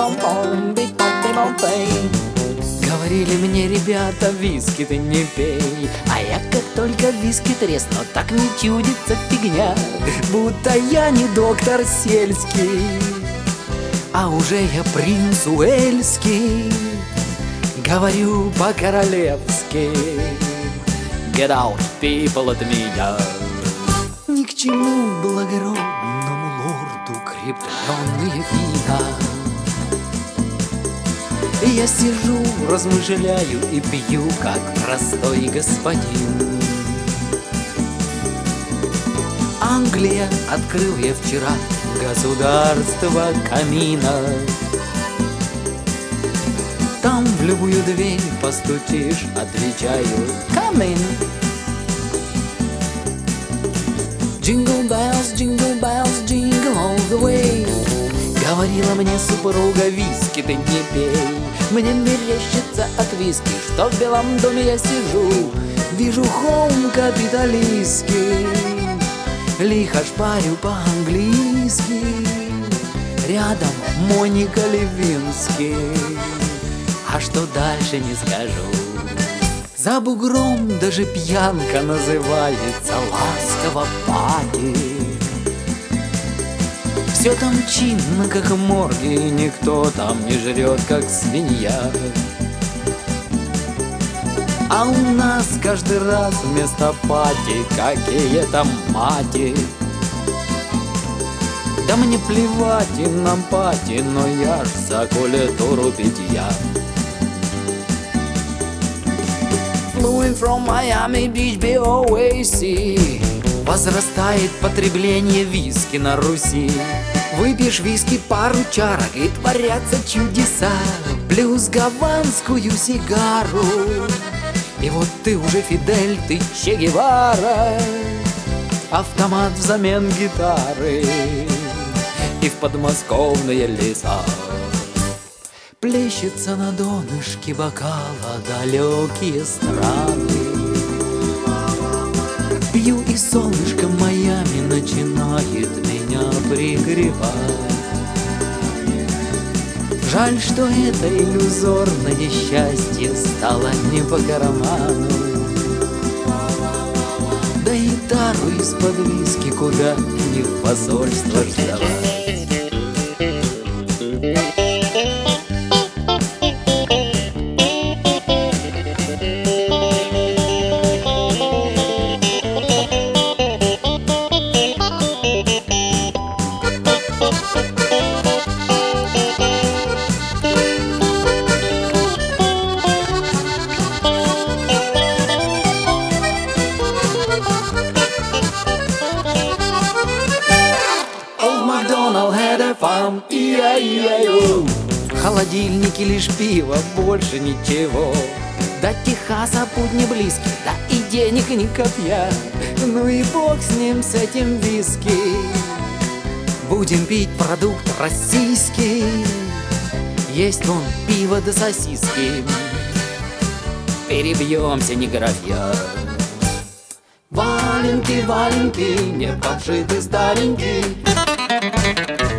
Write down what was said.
Говорили мне ребята, виски ты не пей, а я как только виски тресну, так мне чудится фигня, будто я не доктор сельский, а уже я принц Уэльский. Говорю по-королевски: Get out, people, от меня. Ни к чему благородному лорду крепленные вина. И я сижу, размышляю и пью, как простой господин. Англия, открыл я вчера государство камина. Там в любую дверь постучишь, отвечаю: Come in. Jingle bells, jingle all the way. Говорила мне супруга, виски ты не пей. Мне мерещится от виски, что в Белом доме я сижу. Вижу холм капиталистский, лихо шпарю по-английски. Рядом Моника Левински. А что дальше, не скажу. За бугром даже пьянка называется ласково пати. Все там чинно, как в морге, и никто там не жрет, как свинья. А у нас каждый раз вместо пати какие-то мати. Да мне плевать и на пати, но я ж за культуру питья. Flew from Miami Beach, BOAC. Возрастает потребление виски на Руси. Выпьешь виски пару чарок, и творятся чудеса. Плюс гаванскую сигару, и вот ты уже Фидель, ты Че Гевара. Автомат взамен гитары и в подмосковные леса. Плещется на донышке бокала далекие страны. Пью, и солнышко Майами начинает меня пригревать. Жаль, что это иллюзорное счастье стало не по карману. Да и тару из-под виски куда не в посольство ждать. Farm, в холодильнике лишь пиво, больше ничего. До Техаса путь не близкий, да и денег ни копья. Ну и бог с ним, с этим виски. Будем пить продукт российский. Есть вон пиво да сосиски. Перебьемся, не графья. Валенки, валенки, не подшиты старенький.